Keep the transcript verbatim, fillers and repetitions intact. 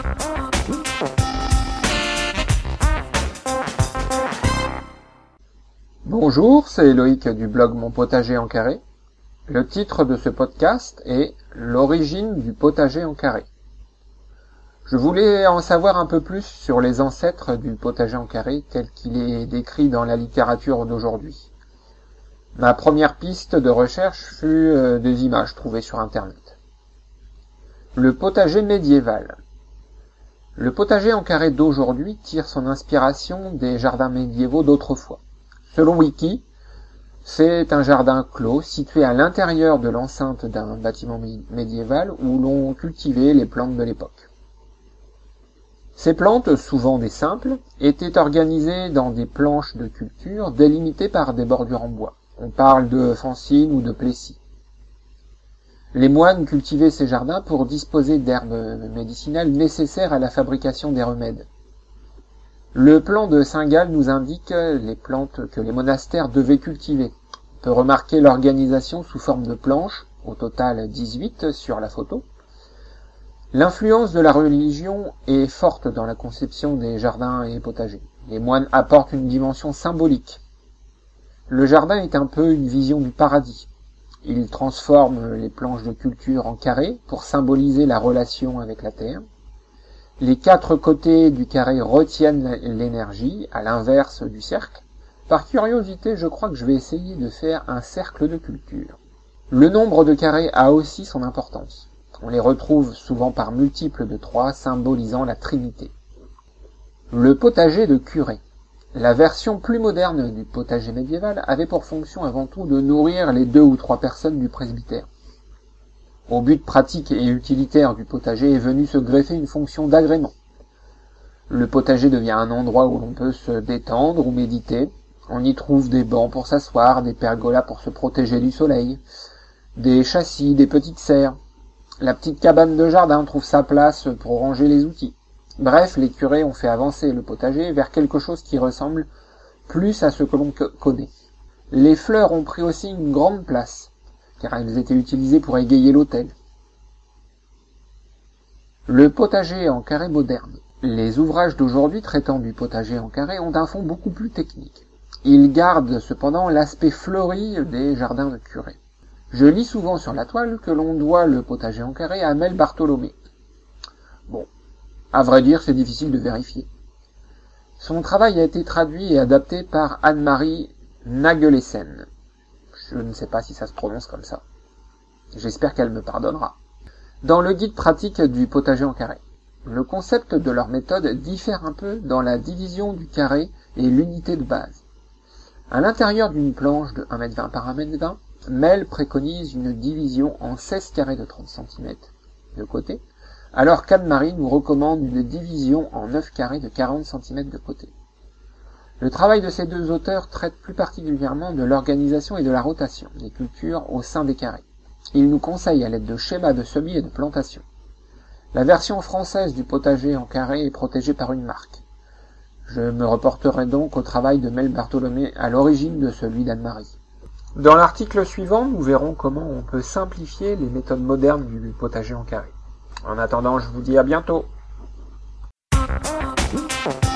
Bonjour, c'est Loïc du blog Mon Potager en Carré. Le titre de ce podcast est « L'origine du potager en carré ». Je voulais en savoir un peu plus sur les ancêtres du potager en carré tel qu'il est décrit dans la littérature d'aujourd'hui. Ma première piste de recherche fut euh, des images trouvées sur Internet. Le potager médiéval. Le potager en carré d'aujourd'hui tire son inspiration des jardins médiévaux d'autrefois. Selon Wiki, c'est un jardin clos situé à l'intérieur de l'enceinte d'un bâtiment médiéval où l'on cultivait les plantes de l'époque. Ces plantes, souvent des simples, étaient organisées dans des planches de culture délimitées par des bordures en bois. On parle de fanzines ou de plessis. Les moines cultivaient ces jardins pour disposer d'herbes médicinales nécessaires à la fabrication des remèdes. Le plan de Saint-Gall nous indique les plantes que les monastères devaient cultiver. On peut remarquer l'organisation sous forme de planches, au total dix-huit sur la photo. L'influence de la religion est forte dans la conception des jardins et potagers. Les moines apportent une dimension symbolique. Le jardin est un peu une vision du paradis. Il transforme les planches de culture en carrés pour symboliser la relation avec la terre. Les quatre côtés du carré retiennent l'énergie, à l'inverse du cercle. Par curiosité, je crois que je vais essayer de faire un cercle de culture. Le nombre de carrés a aussi son importance. On les retrouve souvent par multiples de trois, symbolisant la Trinité. Le potager de curé. La version plus moderne du potager médiéval avait pour fonction avant tout de nourrir les deux ou trois personnes du presbytère. Au but pratique et utilitaire du potager est venue se greffer une fonction d'agrément. Le potager devient un endroit où l'on peut se détendre ou méditer. On y trouve des bancs pour s'asseoir, des pergolas pour se protéger du soleil, des châssis, des petites serres. La petite cabane de jardin trouve sa place pour ranger les outils. Bref, les curés ont fait avancer le potager vers quelque chose qui ressemble plus à ce que l'on connaît. Les fleurs ont pris aussi une grande place, car elles étaient utilisées pour égayer l'autel. Le potager en carré moderne. Les ouvrages d'aujourd'hui traitant du potager en carré ont un fond beaucoup plus technique. Ils gardent cependant l'aspect fleuri des jardins de curés. Je lis souvent sur la toile que l'on doit le potager en carré à Mel Bartholomé. Bon, à vrai dire, c'est difficile de vérifier. Son travail a été traduit et adapté par Anne-Marie Nagelessen. Je ne sais pas si ça se prononce comme ça. J'espère qu'elle me pardonnera. Dans le guide pratique du potager en carré, le concept de leur méthode diffère un peu dans la division du carré et l'unité de base. À l'intérieur d'une planche de un mètre vingt par un mètre vingt, Mel préconise une division en seize carrés de trente centimètres de côté, alors qu'Anne-Marie nous recommande une division en neuf carrés de quarante centimètres de côté. Le travail de ces deux auteurs traite plus particulièrement de l'organisation et de la rotation des cultures au sein des carrés. Ils nous conseillent à l'aide de schémas de semis et de plantation. La version française du potager en carré est protégée par une marque. Je me reporterai donc au travail de Mel Bartholomé à l'origine de celui d'Anne-Marie. Dans l'article suivant, nous verrons comment on peut simplifier les méthodes modernes du potager en carré. En attendant, je vous dis à bientôt.